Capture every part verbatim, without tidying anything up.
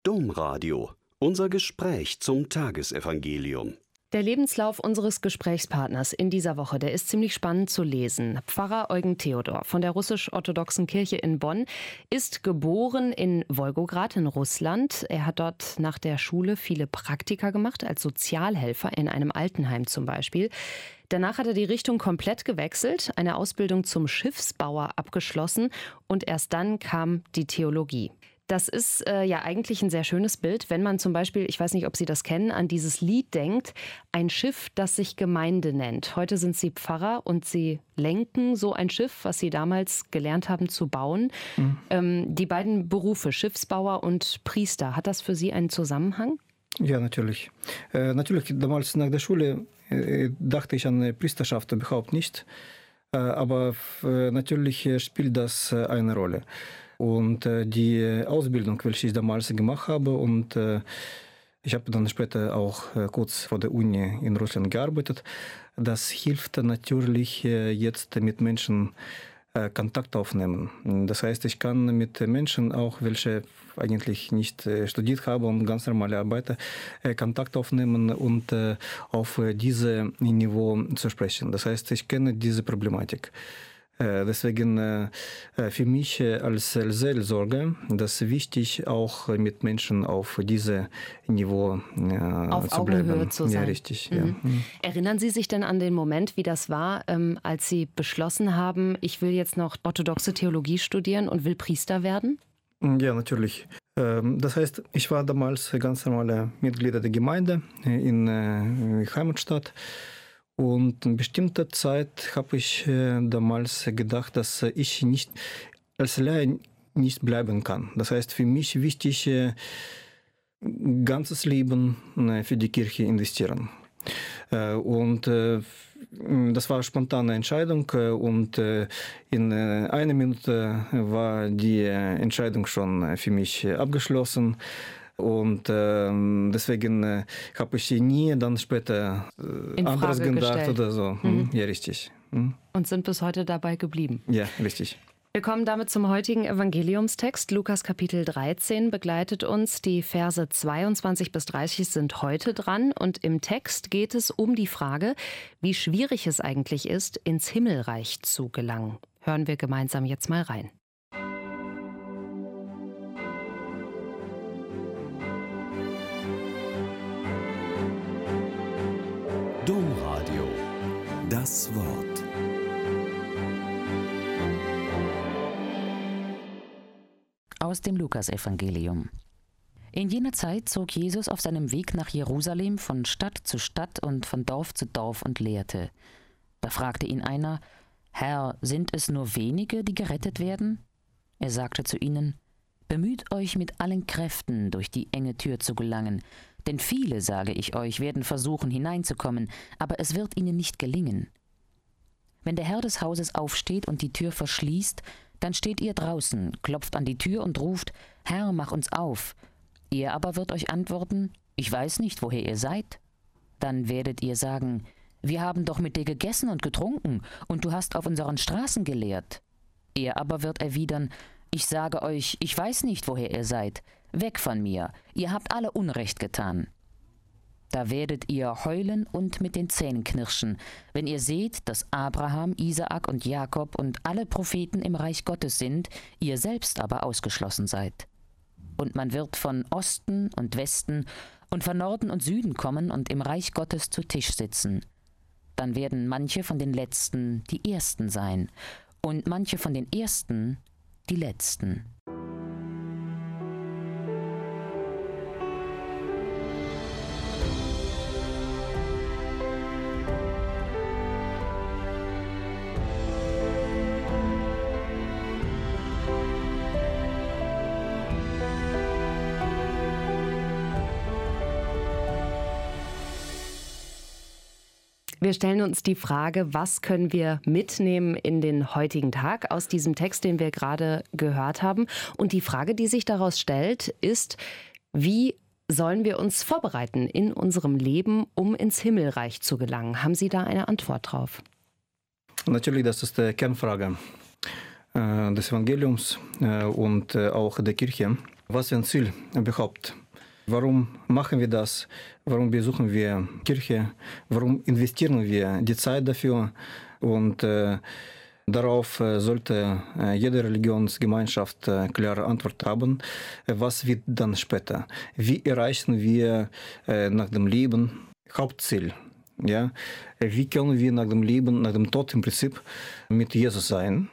Domradio. Unser Gespräch zum Tagesevangelium. Der Lebenslauf unseres Gesprächspartners in dieser Woche, der ist ziemlich spannend zu lesen. Pfarrer Eugen Theodor von der russisch-orthodoxen Kirche in Bonn ist geboren in Wolgograd in Russland. Er hat dort nach der Schule viele Praktika gemacht, als Sozialhelfer in einem Altenheim zum Beispiel. Danach hat er die Richtung komplett gewechselt, eine Ausbildung zum Schiffsbauer abgeschlossen und erst dann kam die Theologie. Das ist äh, ja eigentlich ein sehr schönes Bild, wenn man zum Beispiel, ich weiß nicht, ob Sie das kennen, an dieses Lied denkt, ein Schiff, das sich Gemeinde nennt. Heute sind Sie Pfarrer und Sie lenken so ein Schiff, was Sie damals gelernt haben zu bauen. Mhm. Ähm, die beiden Berufe, Schiffsbauer und Priester, hat das für Sie einen Zusammenhang? Ja, natürlich. Äh, natürlich, damals nach der Schule äh, dachte ich an Priesterschaft überhaupt nicht. Äh, aber äh, natürlich spielt das äh, eine Rolle. Und äh, die Ausbildung, welche ich damals gemacht habe, und äh, ich habe dann später auch äh, kurz vor der Uni in Russland gearbeitet, das hilft natürlich äh, jetzt mit Menschen äh, Kontakt aufnehmen. Das heißt, ich kann mit Menschen, auch welche eigentlich nicht äh, studiert haben und ganz normale Arbeiter, äh, Kontakt aufnehmen und äh, auf äh, diesem Niveau zu sprechen. Das heißt, ich kenne diese Problematik. Deswegen für mich als Seelsorger das ist wichtig, auch mit Menschen auf diesem Niveau auf zu Augenhöhe bleiben. Zu sein. Ja, richtig. Mhm. Ja. Mhm. Erinnern Sie sich denn an den Moment, wie das war, als Sie beschlossen haben, ich will jetzt noch orthodoxe Theologie studieren und will Priester werden? Ja, natürlich. Das heißt, ich war damals ganz normale Mitglied der Gemeinde in Heimatstadt. Und in bestimmter Zeit habe ich äh, damals gedacht, dass ich nicht als Laie nicht bleiben kann. Das heißt, für mich wichtig, äh, ganzes Leben äh, für die Kirche investieren. Äh, und äh, das war eine spontane Entscheidung äh, und äh, in äh, einer Minute war die äh, Entscheidung schon für mich abgeschlossen. Und äh, deswegen äh, habe ich nie dann später äh, anderes gedacht oder so. Mhm. Ja, richtig. Mhm. Und sind bis heute dabei geblieben. Ja, richtig. Wir kommen damit zum heutigen Evangeliumstext. Lukas Kapitel dreizehn begleitet uns. Die Verse zweiundzwanzig bis dreißig sind heute dran. Und im Text geht es um die Frage, wie schwierig es eigentlich ist, ins Himmelreich zu gelangen. Hören wir gemeinsam jetzt mal rein. Domradio. Das Wort. Aus dem Lukasevangelium. In jener Zeit zog Jesus auf seinem Weg nach Jerusalem von Stadt zu Stadt und von Dorf zu Dorf und lehrte. Da fragte ihn einer: Herr, sind es nur wenige, die gerettet werden? Er sagte zu ihnen: Bemüht euch mit allen Kräften, durch die enge Tür zu gelangen. Denn viele, sage ich euch, werden versuchen hineinzukommen, aber es wird ihnen nicht gelingen. Wenn der Herr des Hauses aufsteht und die Tür verschließt, dann steht ihr draußen, klopft an die Tür und ruft: Herr, mach uns auf. Er aber wird euch antworten: Ich weiß nicht, woher ihr seid. Dann werdet ihr sagen: Wir haben doch mit dir gegessen und getrunken, und du hast auf unseren Straßen gelehrt. Er aber wird erwidern: Ich sage euch, ich weiß nicht, woher ihr seid. Weg von mir, ihr habt alle Unrecht getan. Da werdet ihr heulen und mit den Zähnen knirschen, wenn ihr seht, dass Abraham, Isaak und Jakob und alle Propheten im Reich Gottes sind, ihr selbst aber ausgeschlossen seid. Und man wird von Osten und Westen und von Norden und Süden kommen und im Reich Gottes zu Tisch sitzen. Dann werden manche von den Letzten die Ersten sein und manche von den Ersten die Letzten. Wir stellen uns die Frage, was können wir mitnehmen in den heutigen Tag aus diesem Text, den wir gerade gehört haben. Und die Frage, die sich daraus stellt, ist, wie sollen wir uns vorbereiten in unserem Leben, um ins Himmelreich zu gelangen? Haben Sie da eine Antwort drauf? Natürlich, das ist die Kernfrage des Evangeliums und auch der Kirche. Was für ein Ziel überhaupt? Warum machen wir das? Warum besuchen wir Kirche? Warum investieren wir die Zeit dafür? Und äh, darauf äh, sollte äh, jede Religionsgemeinschaft äh, klare Antwort haben. Äh, was wird dann später? Wie erreichen wir äh, nach dem Leben Hauptziel? Ja? Wie können wir nach dem Leben, nach dem Tod im Prinzip mit Jesus sein?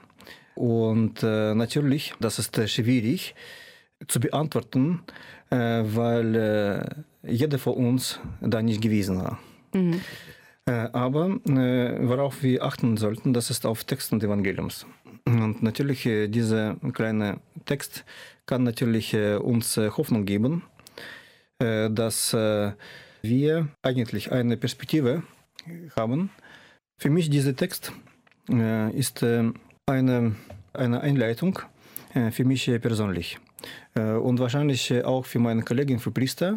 Und äh, natürlich, das ist äh, schwierig zu beantworten, äh, weil äh, jeder von uns da nicht gewesen war. Mhm. Äh, aber äh, worauf wir achten sollten, das ist auf Text des Evangeliums. Und natürlich, äh, dieser kleine Text kann natürlich äh, uns äh, Hoffnung geben, äh, dass äh, wir eigentlich eine Perspektive haben. Für mich dieser Text äh, ist äh, eine, eine Einleitung äh, für mich äh, persönlich. Äh, und wahrscheinlich äh, auch für meine Kollegen, für Priester,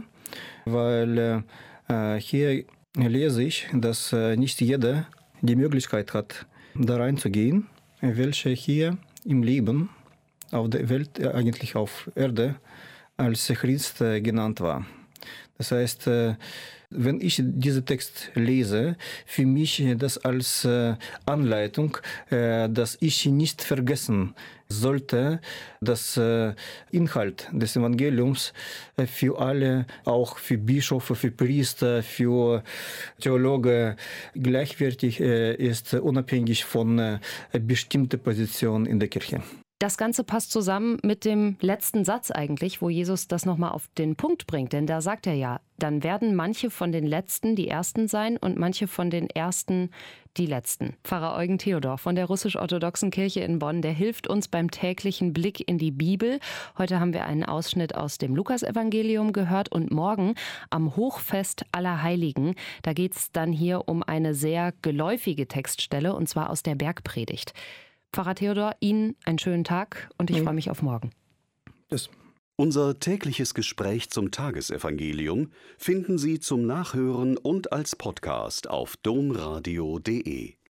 weil äh, hier lese ich, dass äh, nicht jeder die Möglichkeit hat, da reinzugehen, welche hier im Leben, auf der Welt, äh, eigentlich auf Erde, als Christ äh, genannt war. Das heißt, äh, wenn ich diesen Text lese, für mich das als äh, Anleitung, äh, dass ich nicht vergessen sollte, dass äh, Inhalt des Evangeliums äh, für alle, auch für Bischöfe, für Priester, für Theologen gleichwertig äh, ist, unabhängig von äh, bestimmter Position in der Kirche. Das Ganze passt zusammen mit dem letzten Satz eigentlich, wo Jesus das nochmal auf den Punkt bringt. Denn da sagt er ja, dann werden manche von den Letzten die Ersten sein und manche von den Ersten die Letzten. Pfarrer Eugen Theodor von der russisch-orthodoxen Kirche in Bonn, der hilft uns beim täglichen Blick in die Bibel. Heute haben wir einen Ausschnitt aus dem Lukasevangelium gehört und morgen am Hochfest aller Heiligen, da geht es dann hier um eine sehr geläufige Textstelle und zwar aus der Bergpredigt. Pfarrer Theodor, Ihnen einen schönen Tag und ich ja. freue mich auf morgen. Tschüss. Unser tägliches Gespräch zum Tagesevangelium finden Sie zum Nachhören und als Podcast auf domradio punkt de.